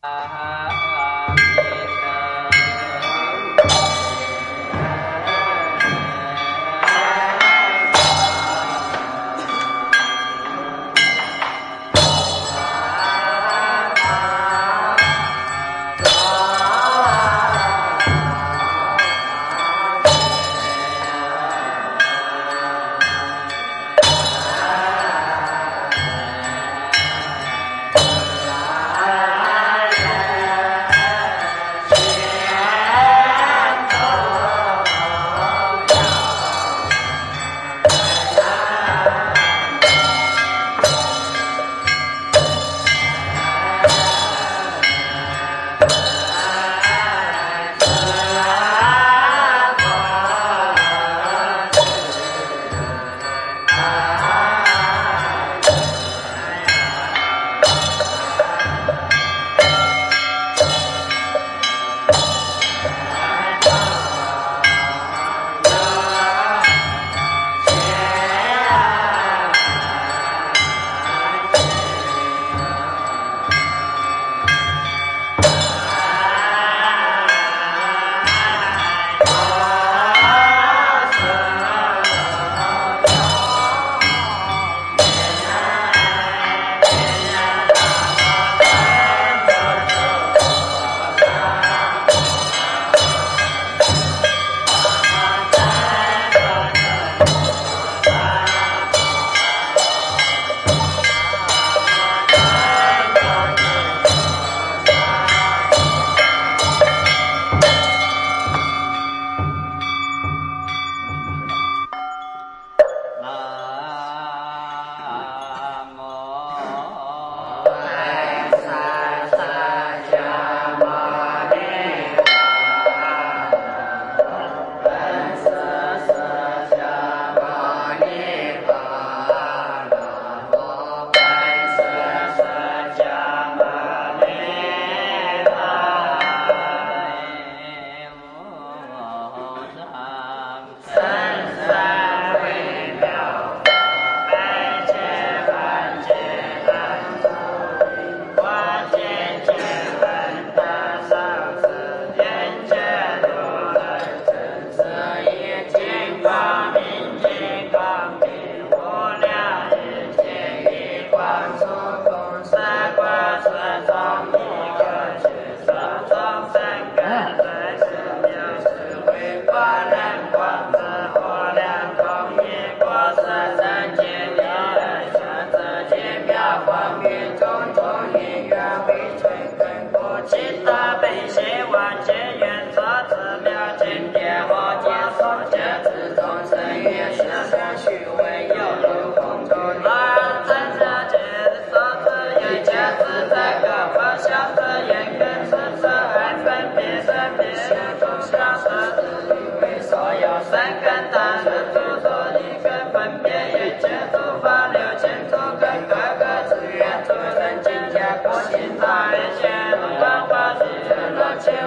千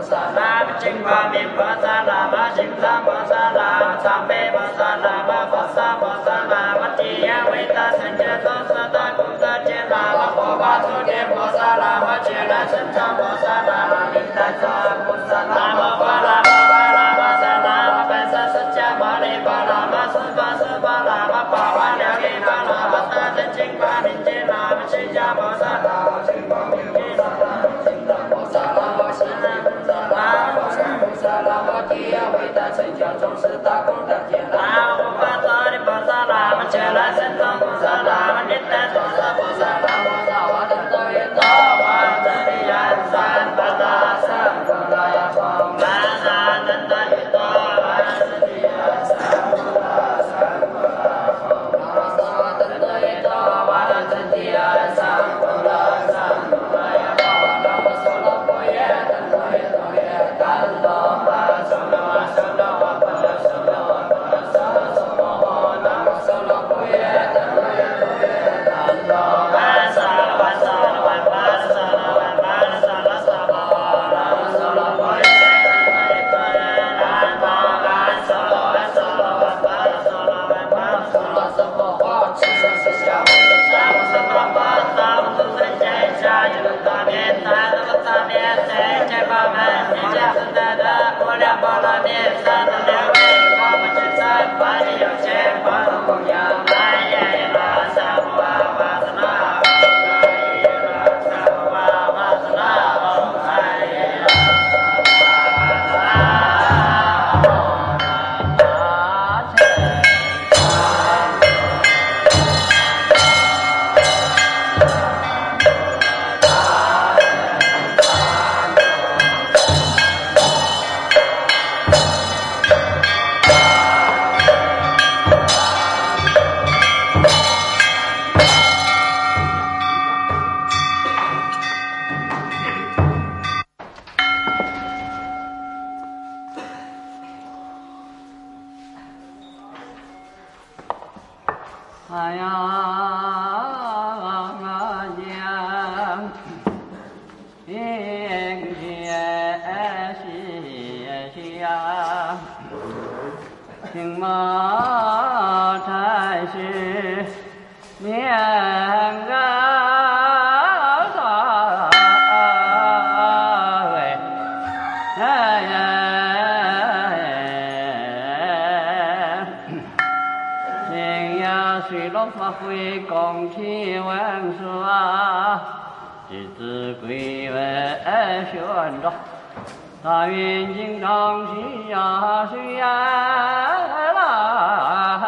萨那么净巴弥婆萨那么净萨婆萨那么藏贝婆萨那么佛萨婆萨那么地呀维达三界多萨达功德界那么佛巴祖殿菩萨那么觉来生长菩萨那么灵台萨菩萨那么巴拉巴巴拉巴萨那么本萨释迦牟尼巴拉巴斯巴斯巴拉巴巴瓦了利巴拉巴大真净巴明界那么释迦菩萨那么净巴明界那么净大菩萨那么释迦菩萨那么菩萨那么地呀维达成就众生大功德界那么佛巴祖的菩萨那么觉来生长菩萨那么灵台萨菩萨那么大瓦等多耶多瓦真利安三巴达三波罗波玛那等多耶多瓦真利安三波罗三波罗波玛那等多耶多瓦真利安三波罗三波罗耶波那么娑罗波耶等多耶多耶等多玛娑罗娑罗波娑罗波娑娑摩诃那么娑罗波耶等多耶多耶等多玛娑罗娑罗波娑罗波娑罗娑摩诃那么娑罗波耶等多耶多耶等多玛娑罗娑罗波娑罗波娑罗娑摩诃持生释迦牟尼萨摩娑罗波萨摩苏三界下一轮大面大的菩萨面三界宝门一切存在的无量波罗蜜三的两位我们聚散法体有限波罗供养满耶那萨摩巴瓦萨那哎呀呀，应接西呀，听马太师面个啥喂，水落发挥公器文书啊，弟子归为宣导，大愿经常需要需要啦，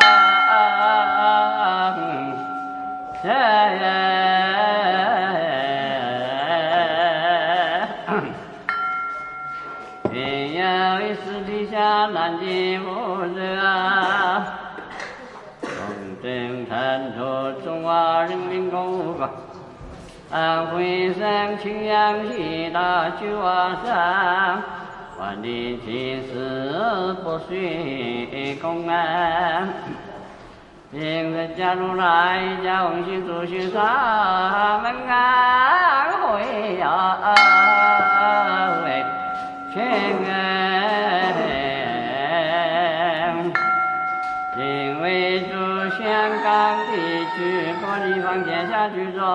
天要为私底下难解不热啊。正参透中华人民共和国安徽省青阳市大巨瓦山万里青石不随公安，平日加入来家文心主学上门安会呀为全安，因为住香港地区各地方天下居住，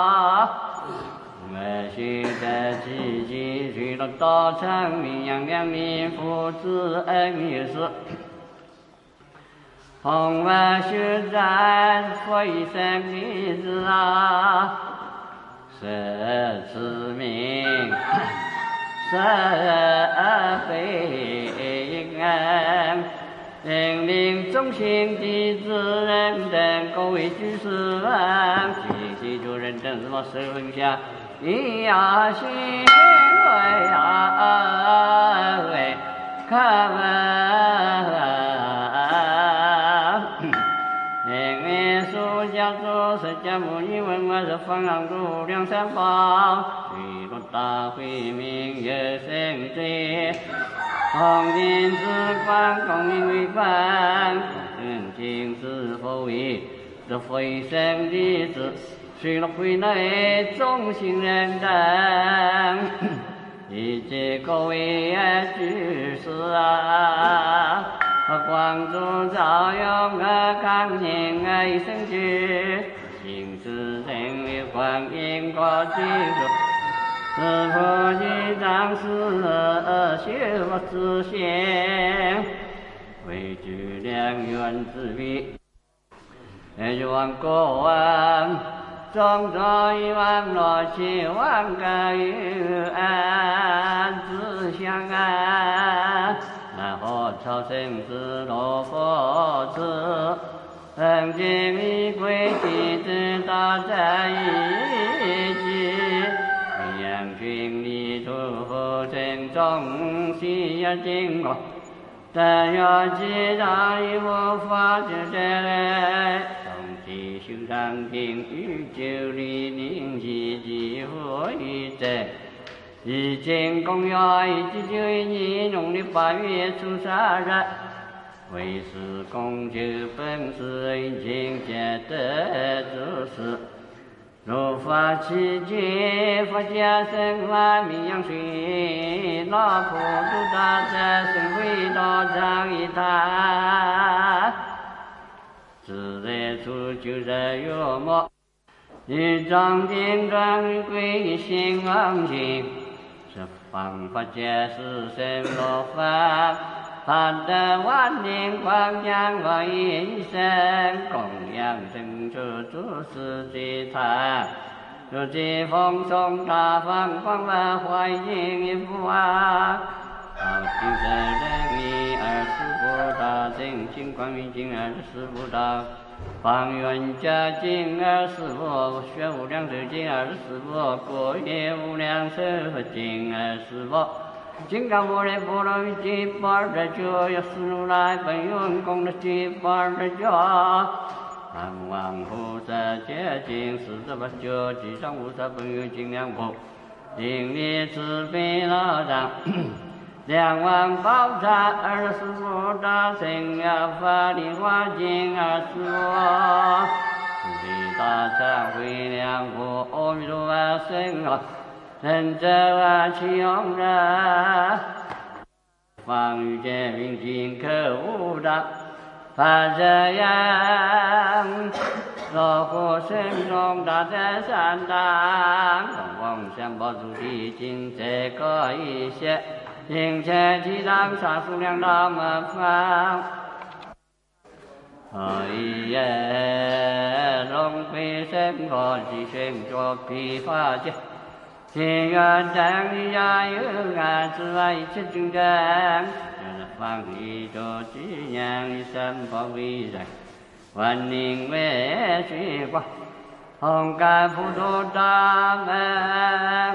我现在积极去了大成名扬两民父子恩义事，红我学在佛一生弟子啊，是知名是非安。引领众信弟子人等各位居士们，祈求人等什么时分下一呀心为呀为看因为苏家祖释迦牟尼问我是方丈度量三宝，许多大慧明有圣罪。红颜之光，光明为凡，恭敬是否为这非生弟子，随了回来众行人等， 以及各位居士啊，广祝照用康宁一生居，行持人于观音国居住，是佛及长师修自性，为具良缘之必，愿国王。众作一往落去往个于安自相安，然后超生之罗佛子，曾经一归其之道在一句，阳君离出后成众西而经过，但要知道一无法之者。修上品与九里灵气几何以正，已经公约199年农历8月初3日，为是公就本是已经皆得之事。如法期间，佛家生法名扬水，老普度大者生回道场一他。自在处就在月末，一张天转归心往行，十方法界是生罗法，法得万年光阳我一生，供养正处诸事皆他，如今风送大方光华怀应一福啊。好精神人力24不大，正心光明经24不大，方圆家经24不，学无量寿经24不，国业无量寿经24不，金刚般若波罗蜜经般若经，药师如来本愿功德经般若经，南无菩萨戒经48经，地藏菩萨本愿经2部，经力慈悲老藏。两万宝刹24部大乘妙法莲华经24部，慈悲大忏悔两部，阿弥陀佛圣号，仁者其用人，方欲界明经可无障，法者样，若获生中大德善当，往相报主题经这个一些。并且其当杀数量那么方，一夜龙飞生活即宣作批发界，天愿等于家有爱之外一切众生，方宇宙之阳一生保卫人，万灵为虚光，红感普度大门。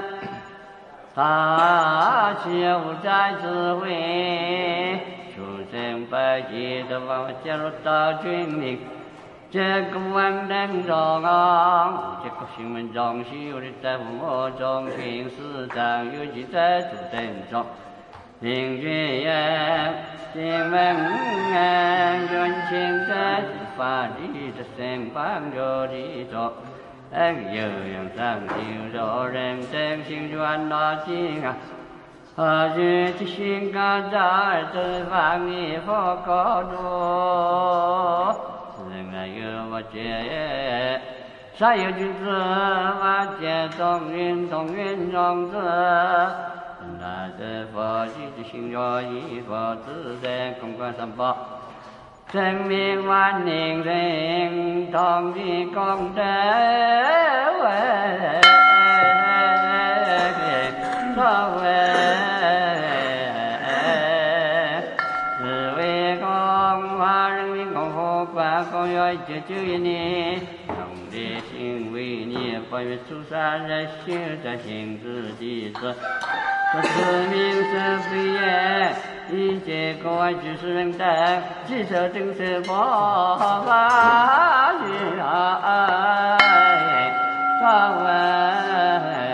大气无在智慧，出生百劫的万法加入大军令，这个万能中啊，这个新闻中西有的在父母中平时长有记在主等中，领军人新闻人情在法律的身旁有的中。有样上有肉人真心愿那经啊，何日之心高在这方一佛高度，人爱有我觉，善有君子我见中云中子，那这佛具之心若一佛自在公关三宝。生命万灵人同的功德为所谓，是为光华人民共和国公约191年，同的行为念8月初3日修在行之地子，这是名声非也。一切国外居士人等，记者正是佛法与爱，所谓。